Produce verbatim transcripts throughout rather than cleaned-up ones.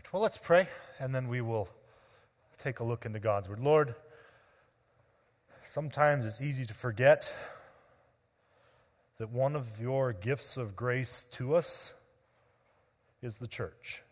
right, well, let's pray, and then we will take a look into God's Word. Lord, sometimes it's easy to forget that one of your gifts of grace to us is the church.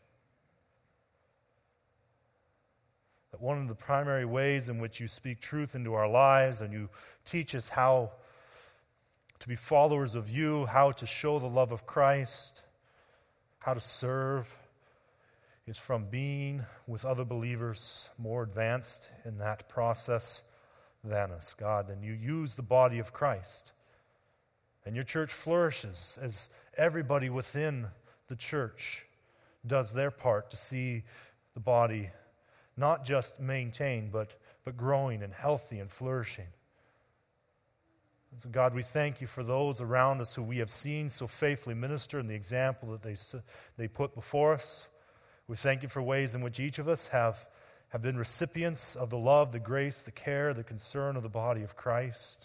That one of the primary ways in which you speak truth into our lives and you teach us how to be followers of you, how to show the love of Christ, how to serve, is from being with other believers more advanced in that process than us, God. And you use the body of Christ. And your church flourishes as everybody within the church does their part to see the body not just maintained, but, but growing and healthy and flourishing. And so God, we thank you for those around us who we have seen so faithfully minister and the example that they, they put before us. We thank you for ways in which each of us have, have been recipients of the love, the grace, the care, the concern of the body of Christ.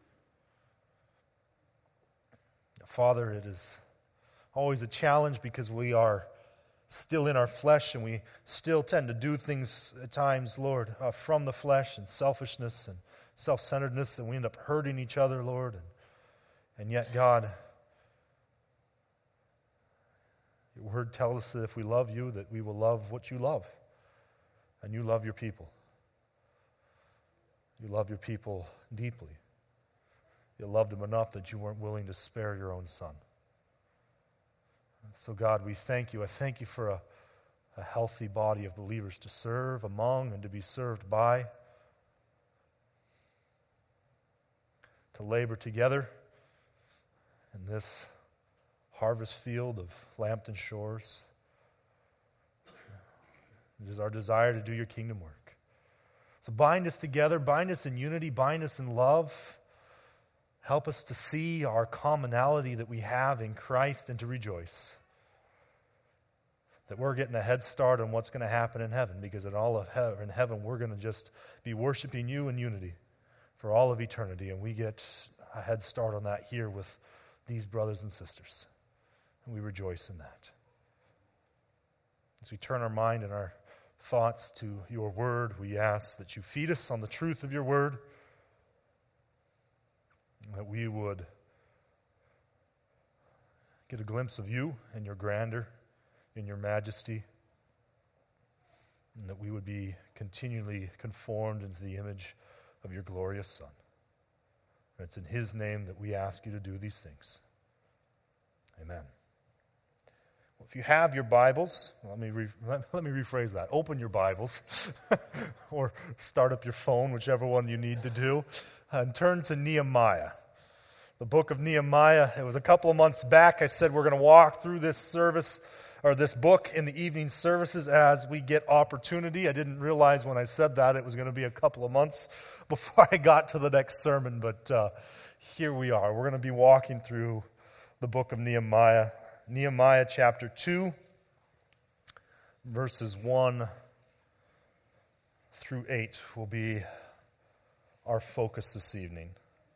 Father, it is always a challenge because we are still in our flesh and we still tend to do things at times, Lord, uh, from the flesh and selfishness and self-centeredness, and we end up hurting each other, Lord. And, and yet, God, your word tells us that if we love you, that we will love what you love. And you love your people. You love your people deeply. You loved them enough that you weren't willing to spare your own son. So God, we thank you. I thank you for a, a healthy body of believers to serve among and to be served by, to labor together in this harvest field of Lambton Shores. It is our desire to do your kingdom work. So bind us together, bind us in unity, bind us in love. Help us to see our commonality that we have in Christ and to rejoice that we're getting a head start on what's going to happen in heaven, because in all of heaven, in heaven we're going to just be worshiping you in unity for all of eternity, and we get a head start on that here with these brothers and sisters, and we rejoice in that. As we turn our mind and our thoughts to your word, we ask that you feed us on the truth of your word, that we would get a glimpse of you and your grandeur, in your majesty, and that we would be continually conformed into the image of your glorious Son. And it's in his name that we ask you to do these things. Amen. Well, if you have your Bibles, let me re- let me rephrase that. Open your Bibles or start up your phone, whichever one you need to do, and turn to Nehemiah. The book of Nehemiah. It was a couple of months back I said we're going to walk through this service or this book in the evening services as we get opportunity. I didn't realize when I said that it was going to be a couple of months before I got to the next sermon, but uh, here we are. We're going to be walking through the book of Nehemiah. Nehemiah chapter two, verses one through eight will be our focus this evening.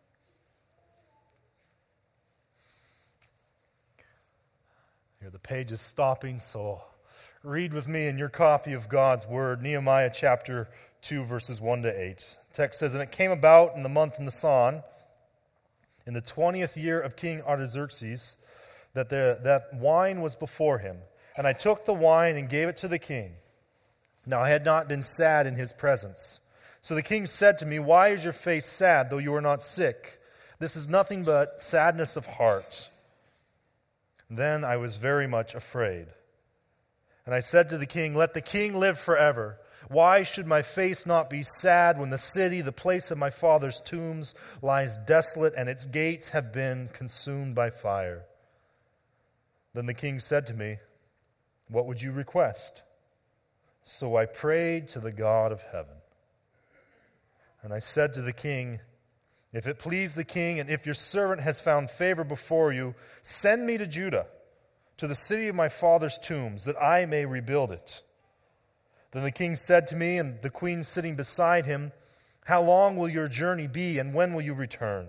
Here, the page is stopping, so read with me in your copy of God's Word, Nehemiah chapter two, verses one to eight. The text says, "And it came about in the month Nisan, in the twentieth year of King Artaxerxes, that, the, that wine was before him. And I took the wine and gave it to the king. Now I had not been sad in his presence. So the king said to me, 'Why is your face sad, though you are not sick? This is nothing but sadness of heart.' Then I was very much afraid. And I said to the king, 'Let the king live forever. Why should my face not be sad when the city, the place of my father's tombs, lies desolate and its gates have been consumed by fire?' Then the king said to me, 'What would you request?' So I prayed to the God of heaven. And I said to the king, 'If it please the king, and if your servant has found favor before you, send me to Judah, to the city of my father's tombs, that I may rebuild it.' Then the king said to me, and the queen sitting beside him, 'How long will your journey be, and when will you return?'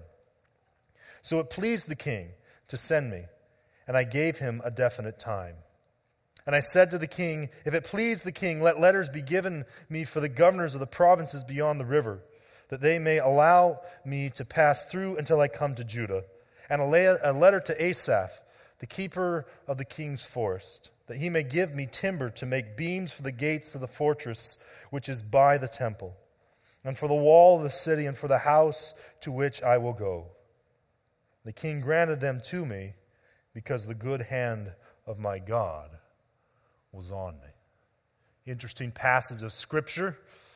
So it pleased the king to send me, and I gave him a definite time. And I said to the king, if it please the king, let letters be given me for the governors of the provinces beyond the river, that they may allow me to pass through until I come to Judah. And a letter to Asaph, the keeper of the king's forest, that he may give me timber to make beams for the gates of the fortress which is by the temple, and for the wall of the city, and for the house to which I will go. The king granted them to me, because the good hand of my God was on me. Interesting passage of Scripture.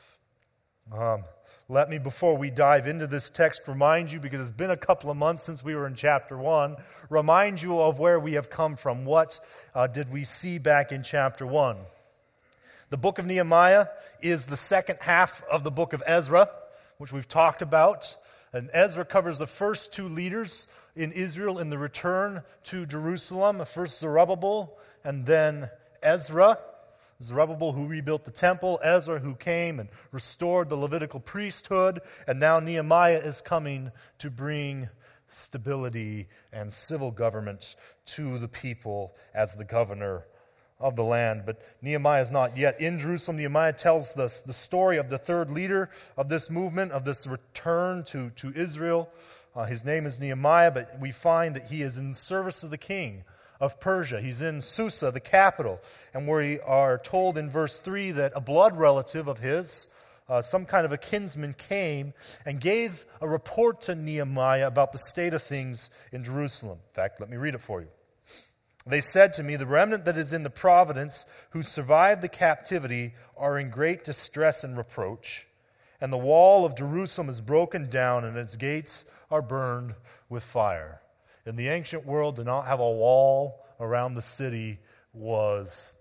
Um, let me, before we dive into this text, remind you, because it's been a couple of months since we were in chapter one, remind you of where we have come from. What uh, did we see back in chapter one? The book of Nehemiah is the second half of the book of Ezra, which we've talked about. And Ezra covers the first two leaders in Israel in the return to Jerusalem, first Zerubbabel and then Ezra. Zerubbabel, who rebuilt the temple, Ezra, who came and restored the Levitical priesthood, and now Nehemiah is coming to bring stability and civil government to the people as the governor of the land. But Nehemiah is not yet in Jerusalem. Nehemiah tells us the story of the third leader of this movement, of this return to, to Israel. Uh, his name is Nehemiah, but we find that he is in service of the king of Persia. He's in Susa, the capital, and we are told in verse three that a blood relative of his, uh, some kind of a kinsman, came and gave a report to Nehemiah about the state of things in Jerusalem. In fact, let me read it for you. They said to me, the remnant that is in the province who survived the captivity are in great distress and reproach, and the wall of Jerusalem is broken down and its gates are burned with fire. In the ancient world, to not have a wall around the city was,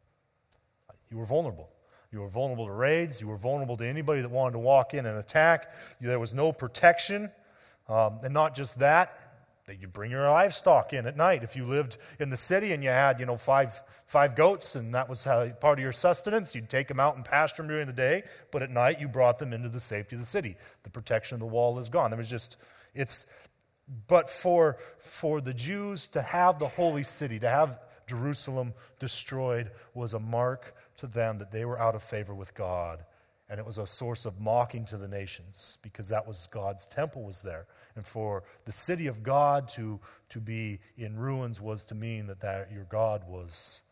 you were vulnerable. You were vulnerable to raids. You were vulnerable to anybody that wanted to walk in and attack. There was no protection. Um, and not just that, that you bring your livestock in at night. If you lived in the city and you had, you know, five five goats and that was how, part of your sustenance, you'd take them out and pasture them during the day, but at night you brought them into the safety of the city. The protection of the wall is gone. There was just, it's... But for, for the Jews to have the holy city, to have Jerusalem destroyed, was a mark to them that they were out of favor with God. And it was a source of mocking to the nations, because that was God's temple was there. And for the city of God to, to be in ruins was to mean that, that your God was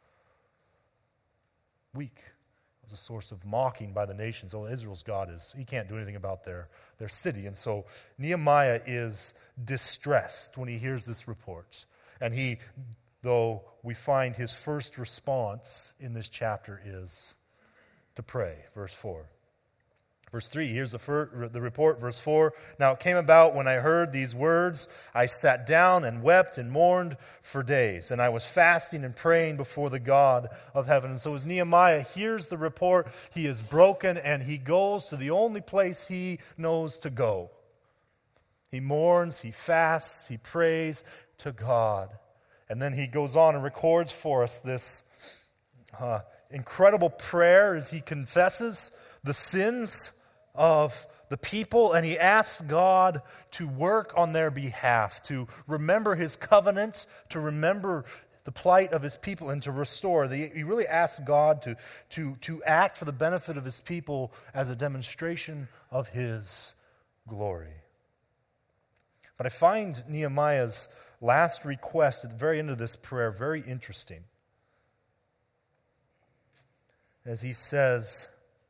weak. It was a source of mocking by the nations. Oh, Israel's God is, he can't do anything about their, their city. And so Nehemiah is distressed when he hears this report. And he, though we find his first response in this chapter is to pray. Verse four. Verse three, here's the, fir- the report. Verse four, now it came about when I heard these words, I sat down and wept and mourned for days. And I was fasting and praying before the God of heaven. And so as Nehemiah hears the report, he is broken and he goes to the only place he knows to go. He mourns, he fasts, he prays to God. And then he goes on and records for us this uh, incredible prayer as he confesses the sins of the people, and he asks God to work on their behalf, to remember his covenant, to remember the plight of his people, and to restore. He really asks God to, to, to act for the benefit of his people as a demonstration of his glory. But I find Nehemiah's last request at the very end of this prayer very interesting. As he says,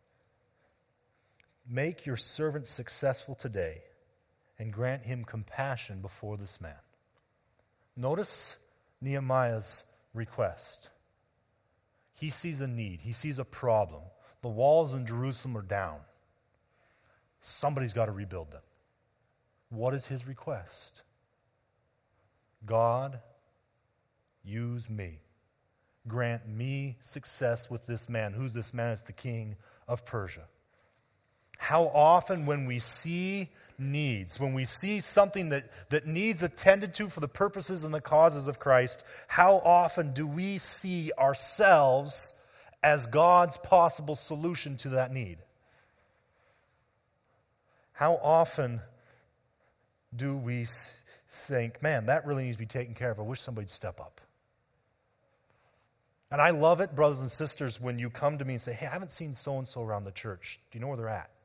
make your servant successful today and grant him compassion before this man. Notice Nehemiah's request. He sees a need. He sees a problem. The walls in Jerusalem are down. Somebody's got to rebuild them. What is his request? God, use me. Grant me success with this man. Who's this man? It's the king of Persia. How often when we see needs, when we see something that, that needs attended to for the purposes and the causes of Christ, how often do we see ourselves as God's possible solution to that need? How often do we think, man, that really needs to be taken care of. I wish somebody'd step up. And I love it, brothers and sisters, when you come to me and say, hey, I haven't seen so-and-so around the church. Do you know where they're at?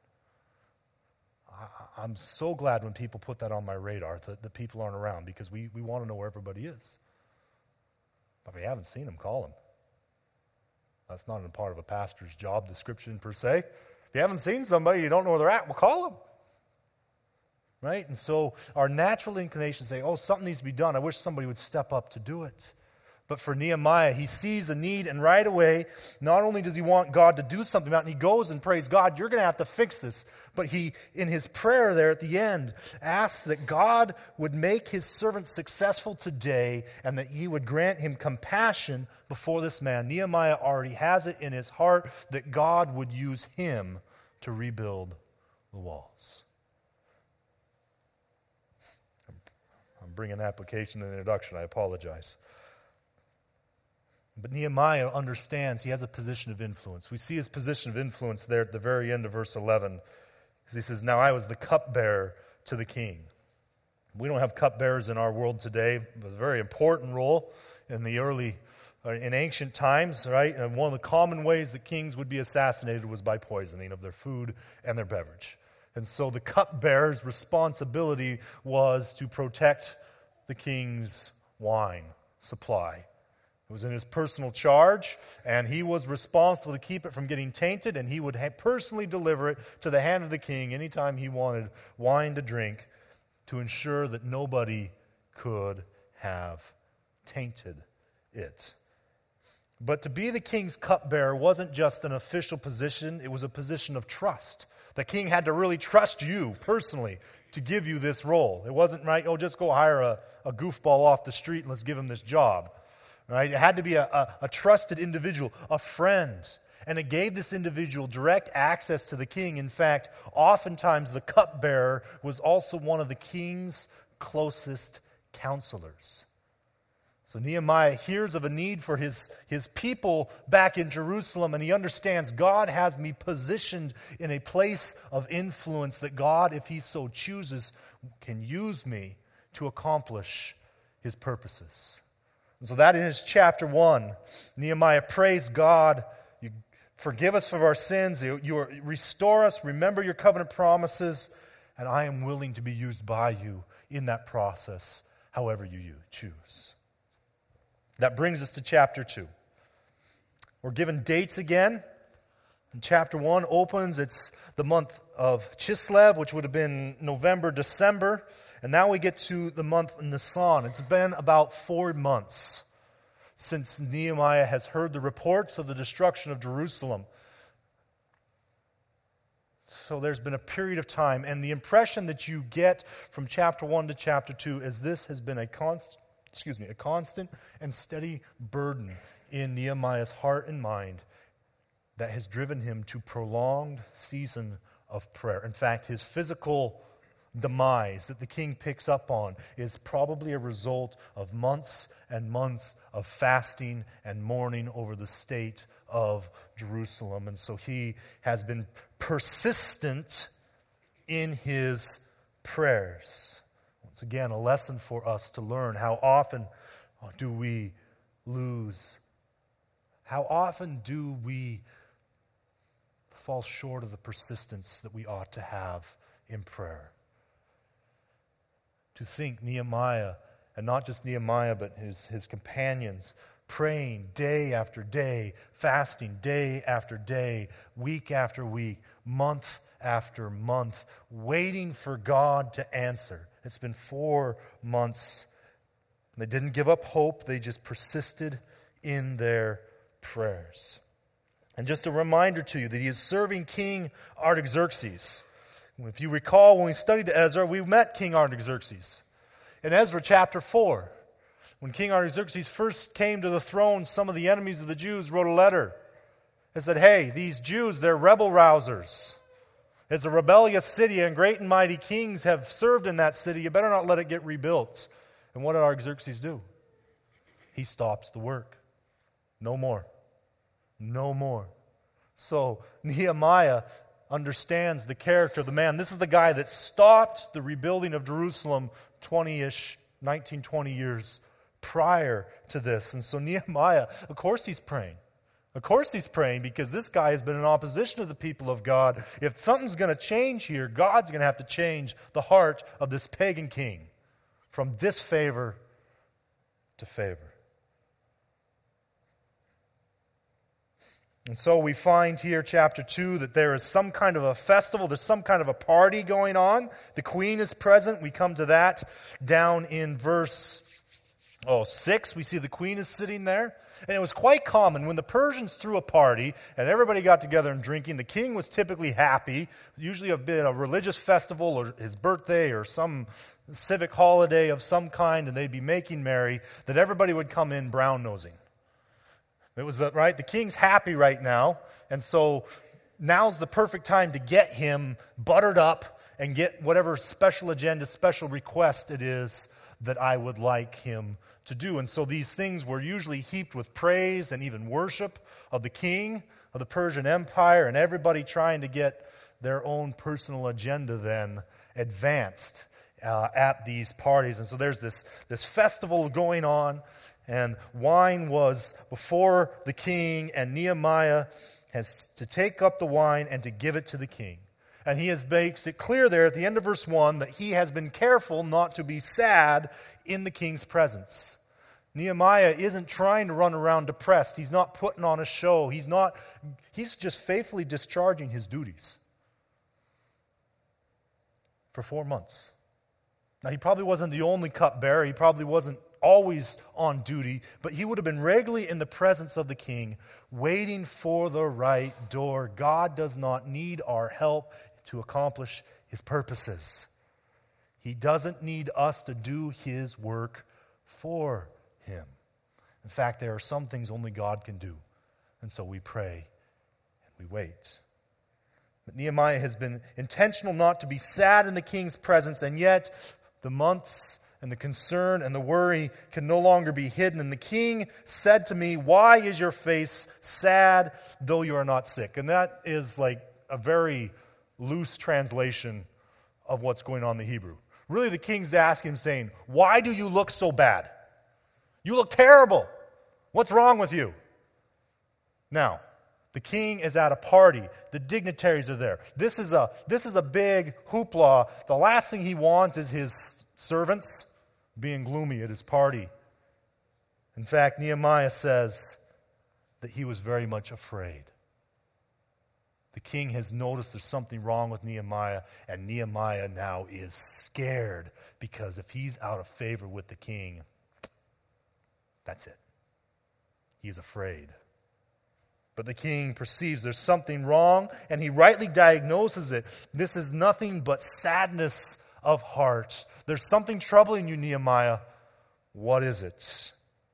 I, I'm so glad when people put that on my radar, that the people aren't around, because we, we want to know where everybody is. But if you haven't seen them, call them. That's not a part of a pastor's job description per se. If you haven't seen somebody, you don't know where they're at, well, call them. Right? And so our natural inclination say, oh, something needs to be done. I wish somebody would step up to do it. But for Nehemiah, he sees a need, and right away, not only does he want God to do something about it, and he goes and prays, God, you're going to have to fix this. But he, in his prayer there at the end, asks that God would make his servant successful today, and that he would grant him compassion before this man. Nehemiah already has it in his heart that God would use him to rebuild the walls. I'm bringing application in the introduction. I apologize. But Nehemiah understands he has a position of influence. We see his position of influence there at the very end of verse eleven. He says, now I was the cupbearer to the king. We don't have cupbearers in our world today. It was a very important role in the early, uh, in ancient times, right? And one of the common ways that kings would be assassinated was by poisoning of their food and their beverage. And so the cupbearer's responsibility was to protect the king's wine supply. It was in his personal charge, and he was responsible to keep it from getting tainted, and he would ha- personally deliver it to the hand of the king anytime he wanted wine to drink, to ensure that nobody could have tainted it. But to be the king's cupbearer wasn't just an official position, it was a position of trust. The king had to really trust you personally to give you this role. It wasn't, right, oh, just go hire a, a goofball off the street and let's give him this job. Right? It had to be a, a, a trusted individual, a friend. And it gave this individual direct access to the king. In fact, oftentimes the cupbearer was also one of the king's closest counselors. So Nehemiah hears of a need for his, his people back in Jerusalem, and he understands God has me positioned in a place of influence that God, if he so chooses, can use me to accomplish his purposes. And so that is chapter one. Nehemiah prays God, you forgive us of our sins, you, you are, restore us, remember your covenant promises, and I am willing to be used by you in that process, however you, you choose. That brings us to chapter two. We're given dates again. And chapter one opens, it's the month of Chislev, which would have been November, December. And now we get to the month Nisan. It's been about four months since Nehemiah has heard the reports of the destruction of Jerusalem. So there's been a period of time, and the impression that you get from chapter one to chapter two is this has been a constant, excuse me, a constant and steady burden in Nehemiah's heart and mind that has driven him to prolonged season of prayer. In fact, his physical demise that the king picks up on is probably a result of months and months of fasting and mourning over the state of Jerusalem. And so he has been persistent in his prayers. Once again, a lesson for us to learn. How often do we lose? How often do we fall short of the persistence that we ought to have in prayer? To think Nehemiah, and not just Nehemiah, but his, his companions, praying day after day, fasting day after day, week after week, month after month, waiting for God to answer. It's been four months. They didn't give up hope. They just persisted in their prayers. And just a reminder to you that he is serving King Artaxerxes. If you recall, when we studied Ezra, we met King Artaxerxes. In Ezra chapter four, when King Artaxerxes first came to the throne, some of the enemies of the Jews wrote a letter and said, hey, these Jews, they're rebel rousers. It's a rebellious city, and great and mighty kings have served in that city. You better not let it get rebuilt. And what did Artaxerxes do? He stops the work. No more. No more. So Nehemiah understands the character of the man. This is the guy that stopped the rebuilding of Jerusalem twenty-ish, nineteen, twenty years prior to this. And so Nehemiah, of course he's praying. Of course he's praying because this guy has been in opposition to the people of God. If something's going to change here, God's going to have to change the heart of this pagan king from disfavor to favor. And so we find here, chapter two, that there is some kind of a festival, there's some kind of a party going on. The queen is present. We come to that down in verse oh, six. We see the queen is sitting there. And it was quite common when the Persians threw a party and everybody got together and drinking, the king was typically happy, usually a bit a religious festival or his birthday or some civic holiday of some kind, and they'd be making merry, that everybody would come in brown-nosing. It was, uh, right, the king's happy right now, and so now's the perfect time to get him buttered up and get whatever special agenda, special request it is that I would like him to do. And so these things were usually heaped with praise and even worship of the king of the Persian Empire, and everybody trying to get their own personal agenda then advanced uh, at these parties. And so there's this, this festival going on, and wine was before the king, and Nehemiah has to take up the wine and to give it to the king. And he has makes it clear there at the end of verse one that he has been careful not to be sad in the king's presence. Nehemiah isn't trying to run around depressed. He's not putting on a show. He's not, he's just faithfully discharging his duties for four months. Now, he probably wasn't the only cupbearer. He probably wasn't always on duty, but he would have been regularly in the presence of the king, waiting for the right door. God does not need our help to accomplish his purposes. He doesn't need us to do his work for him. In fact, there are some things only God can do. And so we pray and we wait. But Nehemiah has been intentional not to be sad in the king's presence, and yet the months and the concern and the worry can no longer be hidden. And the king said to me, "Why is your face sad, though you are not sick?" And that is like a very loose translation of what's going on in the Hebrew. Really, the king's asking him, saying, "Why do you look so bad? You look terrible. What's wrong with you?" Now, the king is at a party. The dignitaries are there. This is a, this is a big hoopla. The last thing he wants is his servants being gloomy at his party. In fact, Nehemiah says that he was very much afraid. The king has noticed there's something wrong with Nehemiah, and Nehemiah now is scared because if he's out of favor with the king, that's it. He is afraid. But the king perceives there's something wrong, and he rightly diagnoses it. This is nothing but sadness of heart. There's something troubling you, Nehemiah. What is it?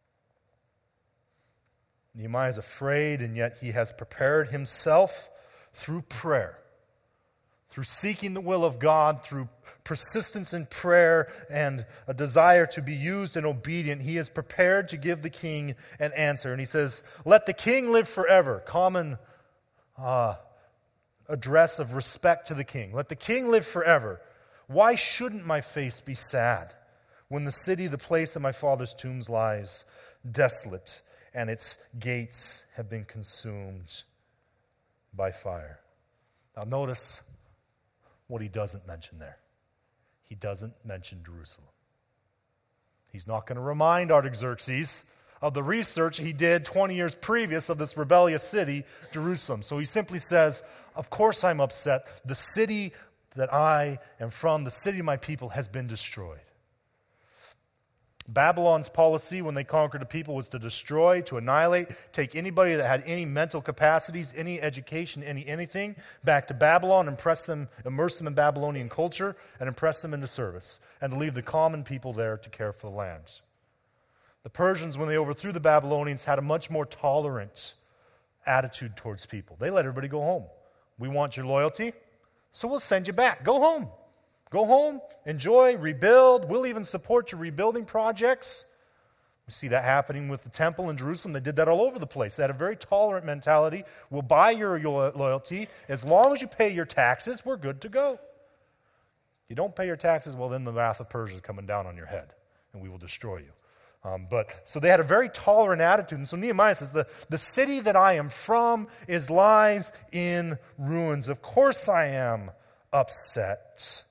Nehemiah is afraid, and yet he has prepared himself through prayer, through seeking the will of God, through persistence in prayer and a desire to be used and obedient. He is prepared to give the king an answer. And he says, "Let the king live forever." Common uh, address of respect to the king. Let the king live forever. Why shouldn't my face be sad when the city, the place of my father's tombs, lies desolate and its gates have been consumed by fire? Now notice what he doesn't mention there. He doesn't mention Jerusalem. He's not going to remind Artaxerxes of the research he did twenty years previous of this rebellious city, Jerusalem. So he simply says, of course I'm upset. The city that I am from, the city of my people, has been destroyed. Babylon's policy when they conquered a people was to destroy, to annihilate, take anybody that had any mental capacities, any education, any anything, back to Babylon, impress them, immerse them in Babylonian culture, and impress them into service, and to leave the common people there to care for the land. The Persians, when they overthrew the Babylonians, had a much more tolerant attitude towards people. They let everybody go home. We want your loyalty, so we'll send you back. Go home. Go home, enjoy, rebuild. We'll even support your rebuilding projects. We see that happening with the temple in Jerusalem. They did that all over the place. They had a very tolerant mentality. We'll buy your loyalty. As long as you pay your taxes, we're good to go. If you don't pay your taxes, well, then the wrath of Persia is coming down on your head, and we will destroy you. Um, but so they had a very tolerant attitude. And so Nehemiah says, the, the city that I am from is lies in ruins. Of course I am upset.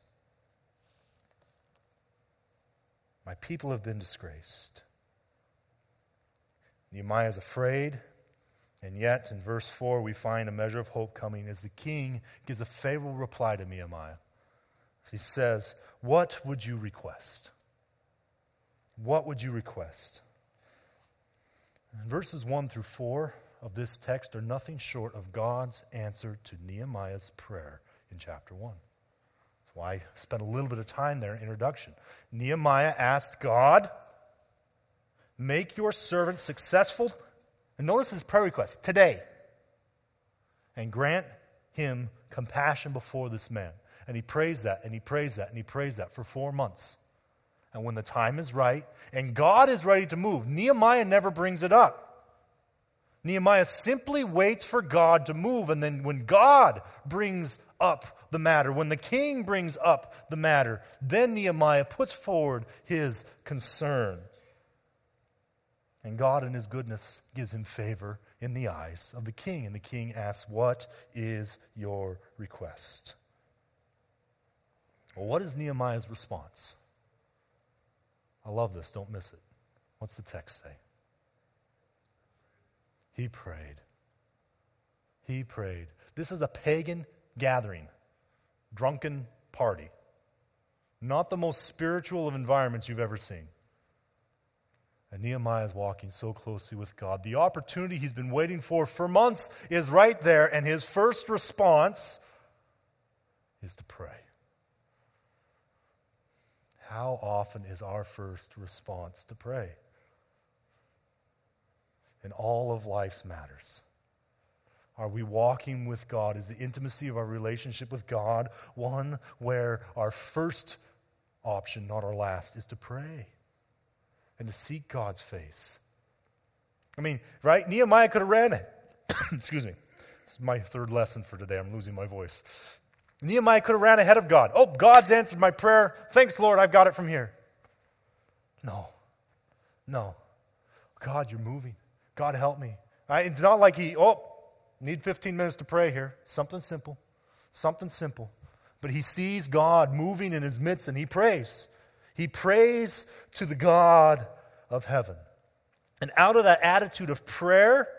My people have been disgraced. Nehemiah is afraid. And yet, in verse four, we find a measure of hope coming as the king gives a favorable reply to Nehemiah. As he says, what would you request? What would you request? And verses one through four of this text are nothing short of God's answer to Nehemiah's prayer in chapter one. That's why I spent a little bit of time there in introduction. Nehemiah asked God, make your servant successful. And notice his prayer request, today. And grant him compassion before this man. And he prays that, and he prays that, and he prays that for four months. And when the time is right, and God is ready to move, Nehemiah never brings it up. Nehemiah simply waits for God to move, and then when God brings up the matter, when the king brings up the matter, then Nehemiah puts forward his concern. And God in his goodness gives him favor in the eyes of the king. And the king asks, what is your request? Well, what is Nehemiah's response? I love this. Don't miss it. What's the text say? He prayed. He prayed. This is a pagan gathering, drunken party. Not the most spiritual of environments you've ever seen. And Nehemiah is walking so closely with God. The opportunity he's been waiting for for months is right there, and his first response is to pray. How often is our first response to pray? In all of life's matters. Are we walking with God? Is the intimacy of our relationship with God one where our first option, not our last, is to pray and to seek God's face? I mean, right? Nehemiah could have ran it. Excuse me. This is my third lesson for today. I'm losing my voice. Nehemiah could have ran ahead of God. Oh, God's answered my prayer. Thanks, Lord, I've got it from here. No. No. God, you're moving. God, help me. Right? It's not like he, oh, need fifteen minutes to pray here. Something simple. Something simple. But he sees God moving in his midst and he prays. He prays to the God of heaven. And out of that attitude of prayer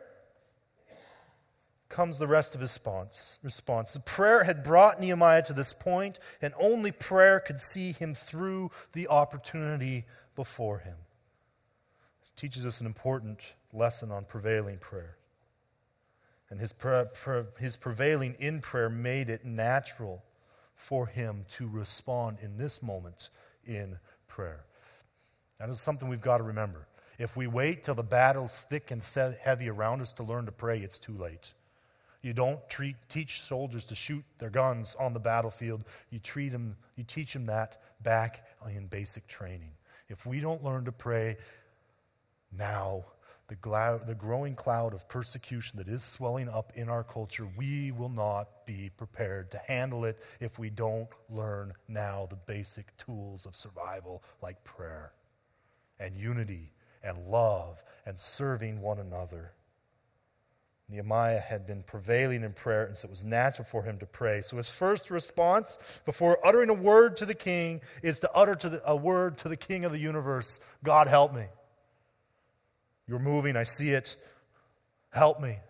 comes the rest of his response. response. The prayer had brought Nehemiah to this point, and only prayer could see him through the opportunity before him. It teaches us an important lesson on prevailing prayer. And his, pra- pra- his prevailing in prayer made it natural for him to respond in this moment in prayer. That is something we've got to remember. If we wait till the battle's thick and heavy around us to learn to pray, it's too late. You don't treat, teach soldiers to shoot their guns on the battlefield. You treat them, you teach them that back in basic training. If we don't learn to pray now, the, gla- the growing cloud of persecution that is swelling up in our culture, we will not be prepared to handle it if we don't learn now the basic tools of survival like prayer and unity and love and serving one another. Nehemiah had been prevailing in prayer, and so it was natural for him to pray. So his first response before uttering a word to the king is to utter to the, a word to the king of the universe. God, help me. You're moving, I see it. Help me.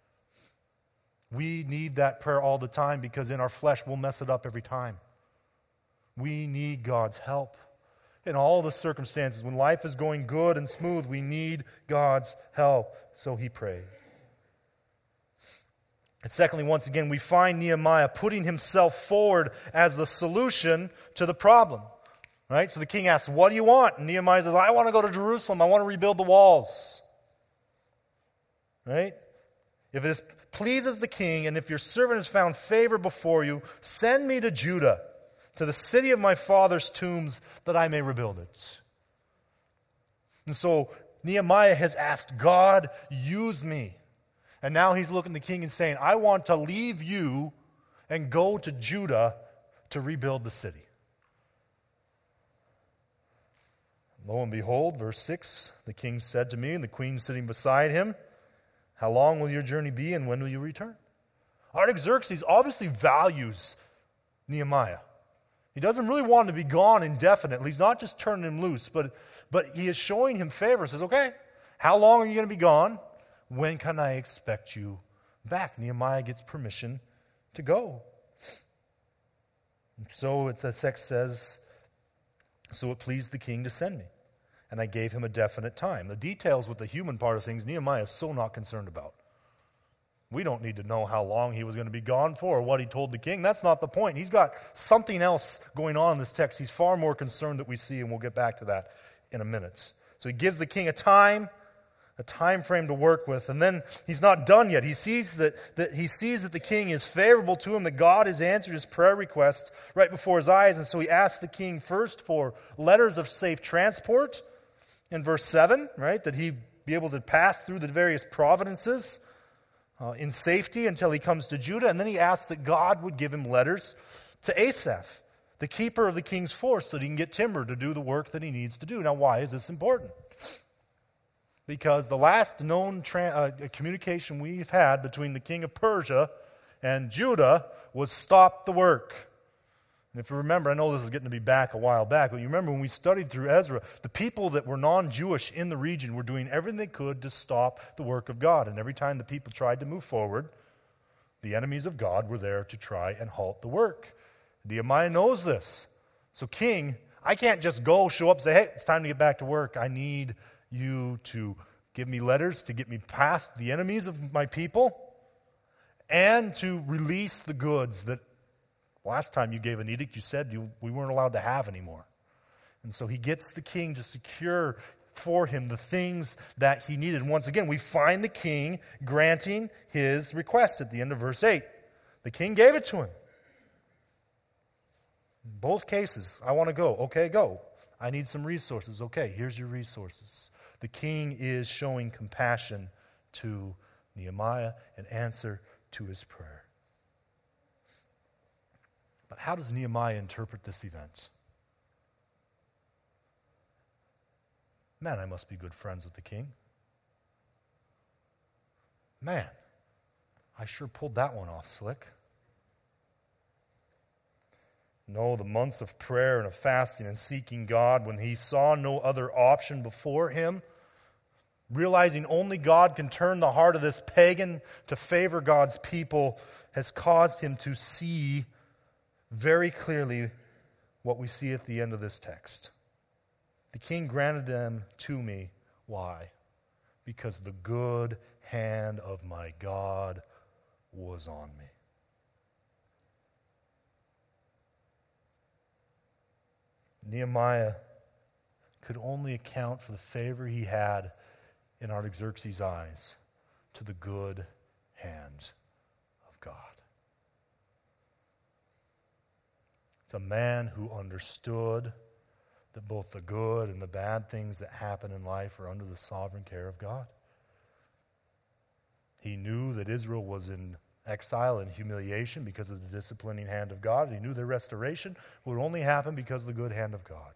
We need that prayer all the time because in our flesh we'll mess it up every time. We need God's help. In all the circumstances, when life is going good and smooth, we need God's help. So he prayed. And secondly, once again, we find Nehemiah putting himself forward as the solution to the problem. Right? So the king asks, what do you want? And Nehemiah says, I want to go to Jerusalem. I want to rebuild the walls. Right? If it is, pleases the king, and if your servant has found favor before you, send me to Judah, to the city of my father's tombs, that I may rebuild it. And so Nehemiah has asked, God, use me. And now he's looking at the king and saying, I want to leave you and go to Judah to rebuild the city. Lo and behold, verse six, the king said to me, and the queen sitting beside him, how long will your journey be, and when will you return? Artaxerxes obviously values Nehemiah. He doesn't really want him to be gone indefinitely. He's not just turning him loose, but, but he is showing him favor. He says, okay, how long are you going to be gone? When can I expect you back? Nehemiah gets permission to go. And so it's, the text says, so it pleased the king to send me, and I gave him a definite time. The details with the human part of things, Nehemiah is so not concerned about. We don't need to know how long he was going to be gone for or what he told the king. That's not the point. He's got something else going on in this text. He's far more concerned that we see, and we'll get back to that in a minute. So he gives the king a time, a time frame to work with, and then he's not done yet. He sees that, that he sees that the king is favorable to him, that God has answered his prayer request right before his eyes, and so he asks the king first for letters of safe transport in verse seven, right, that he be able to pass through the various provinces uh, in safety until he comes to Judah, and then he asks that God would give him letters to Asaph, the keeper of the king's force, so that he can get timber to do the work that he needs to do. Now, why is this important? Because the last known tra- uh, communication we've had between the king of Persia and Judah was stop the work. And if you remember, I know this is getting to be back a while back, but you remember when we studied through Ezra, the people that were non-Jewish in the region were doing everything they could to stop the work of God. And every time the people tried to move forward, the enemies of God were there to try and halt the work. Nehemiah knows this. So king, I can't just go, show up, and say, hey, it's time to get back to work. I need you to give me letters to get me past the enemies of my people and to release the goods that last time you gave an edict you said you, we weren't allowed to have anymore. And so he gets the king to secure for him the things that he needed. And once again, we find the king granting his request at the end of verse eight. The king gave it to him. In both cases, I want to go. Okay, go. I need some resources. Okay, here's your resources. The king is showing compassion to Nehemiah in answer to his prayer. But how does Nehemiah interpret this event? Man, I must be good friends with the king. Man, I sure pulled that one off slick. No, the months of prayer and of fasting and seeking God, when he saw no other option before him, realizing only God can turn the heart of this pagan to favor God's people, has caused him to see very clearly what we see at the end of this text. The king granted them to me. Why? Because the good hand of my God was on me. Nehemiah could only account for the favor he had in Artaxerxes' eyes to the good hand of God. It's a man who understood that both the good and the bad things that happen in life are under the sovereign care of God. He knew that Israel was in exile and humiliation because of the disciplining hand of God. He knew their restoration would only happen because of the good hand of God.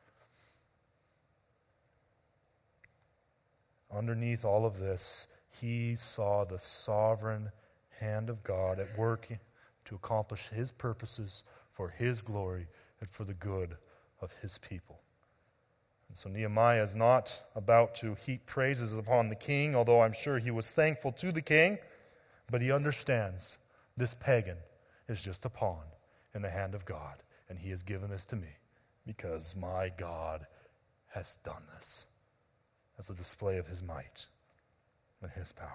Underneath all of this, he saw the sovereign hand of God at work to accomplish his purposes for his glory and for the good of his people. And so Nehemiah is not about to heap praises upon the king, although I'm sure he was thankful to the king. But he understands this pagan is just a pawn in the hand of God, and he has given this to me because my God has done this as a display of his might and his power.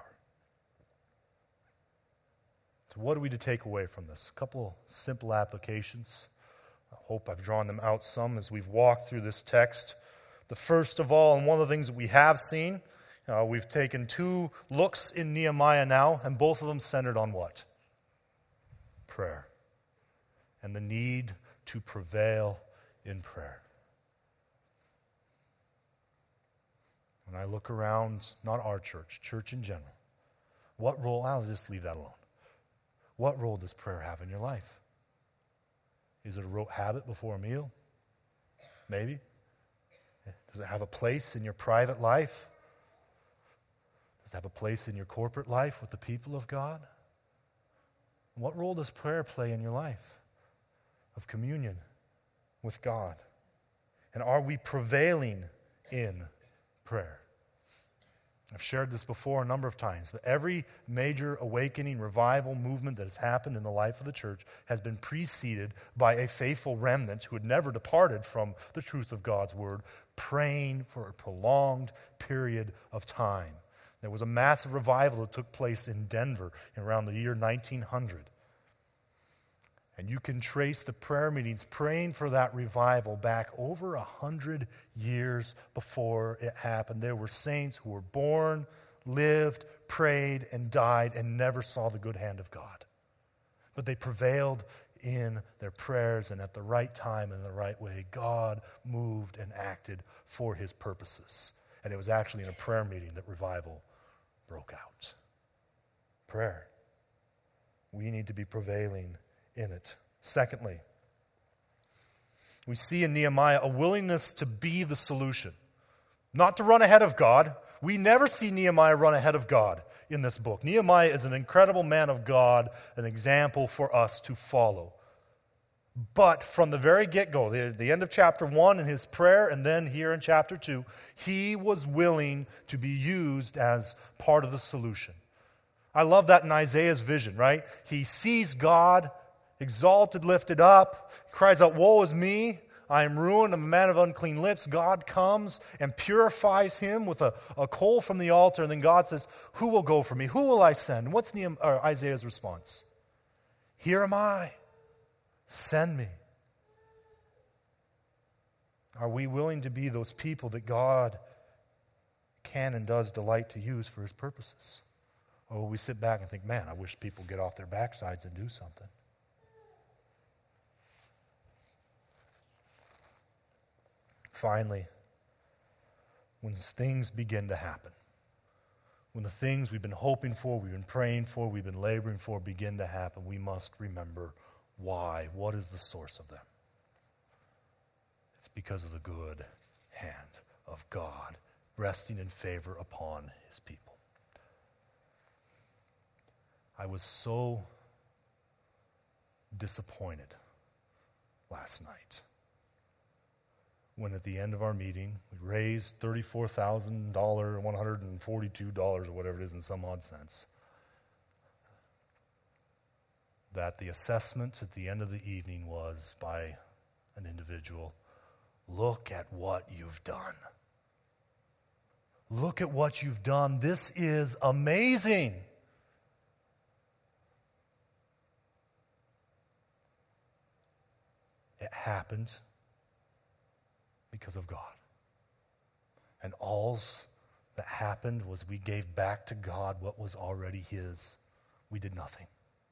So what are we to take away from this? A couple simple applications. I hope I've drawn them out some as we've walked through this text. The first of all, and one of the things that we have seen, Uh, we've taken two looks in Nehemiah now, and both of them centered on what? Prayer. And the need to prevail in prayer. When I look around, not our church, church in general, what role, I'll just leave that alone. What role does prayer have in your life? Is it a rote habit before a meal? Maybe. Does it have a place in your private life? Does it have a place in your corporate life with the people of God? What role does prayer play in your life of communion with God? And are we prevailing in prayer? I've shared this before a number of times, but every major awakening, revival movement that has happened in the life of the church has been preceded by a faithful remnant who had never departed from the truth of God's word, praying for a prolonged period of time. There was a massive revival that took place in Denver around the year nineteen hundred. And you can trace the prayer meetings praying for that revival back over a hundred years before it happened. There were saints who were born, lived, prayed, and died, and never saw the good hand of God. But they prevailed in their prayers, and at the right time and in the right way, God moved and acted for his purposes. And it was actually in a prayer meeting that revival broke out. Prayer. We need to be prevailing in it. Secondly, we see in Nehemiah a willingness to be the solution, not to run ahead of God. We never see Nehemiah run ahead of God in this book. Nehemiah is an incredible man of God, an example for us to follow. But from the very get-go, the, the end of chapter one in his prayer, and then here in chapter two, he was willing to be used as part of the solution. I love that in Isaiah's vision, right? He sees God exalted, lifted up, cries out, "Woe is me, I am ruined, I'm a man of unclean lips." God comes and purifies him with a, a coal from the altar, and then God says, "Who will go for me? Who will I send?" What's Nehem, or Isaiah's response? "Here am I, send me." Are we willing to be those people that God can and does delight to use for his purposes? Or will we sit back and think, man, I wish people get off their backsides and do something? Finally, when things begin to happen, when the things we've been hoping for, we've been praying for, we've been laboring for begin to happen, we must remember why. What is the source of them? It's because of the good hand of God resting in favor upon his people. I was so disappointed last night when at the end of our meeting, we raised thirty-four thousand dollars, one hundred forty-two dollars or whatever it is in some odd cents, that the assessment at the end of the evening was by an individual, "Look at what you've done. Look at what you've done. This is amazing." It happened because of God. And all's that happened was we gave back to God what was already his. We did nothing.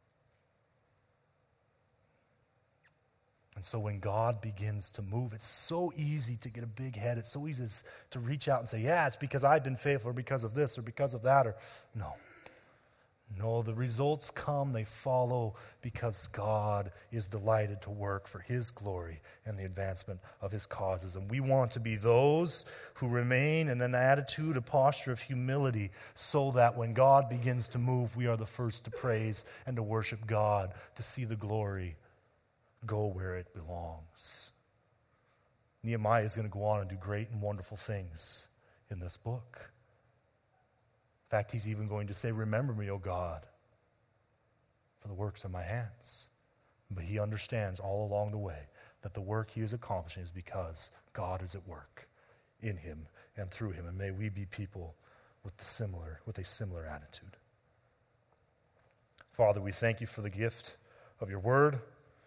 And so when God begins to move, it's so easy to get a big head. It's so easy to reach out and say, yeah, it's because I've been faithful, or because of this, or because of that. Or no. No, the results come, they follow because God is delighted to work for his glory and the advancement of his causes. And we want to be those who remain in an attitude, a posture of humility, so that when God begins to move, we are the first to praise and to worship God, to see the glory go where it belongs. Nehemiah is going to go on and do great and wonderful things in this book. In fact, he's even going to say, "Remember me, O God, for the works of my hands." But he understands all along the way that the work he is accomplishing is because God is at work in him and through him. And may we be people with the similar, with a similar attitude. Father, we thank you for the gift of your word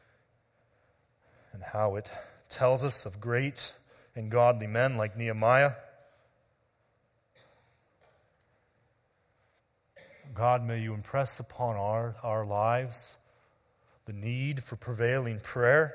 and how it tells us of great and godly men like Nehemiah. God, may you impress upon our, our lives the need for prevailing prayer.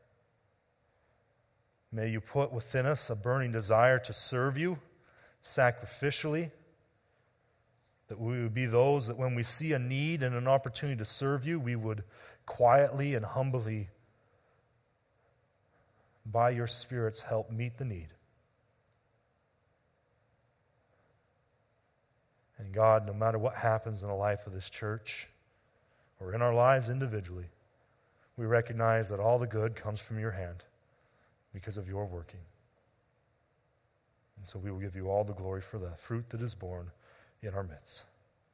May you put within us a burning desire to serve you sacrificially, that we would be those that when we see a need and an opportunity to serve you, we would quietly and humbly, by your Spirit's help, meet the need. And God, no matter what happens in the life of this church or in our lives individually, we recognize that all the good comes from your hand because of your working. And so we will give you all the glory for the fruit that is born in our midst.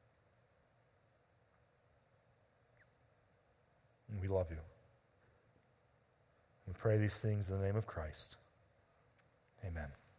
And we love you. We pray these things in the name of Christ. Amen.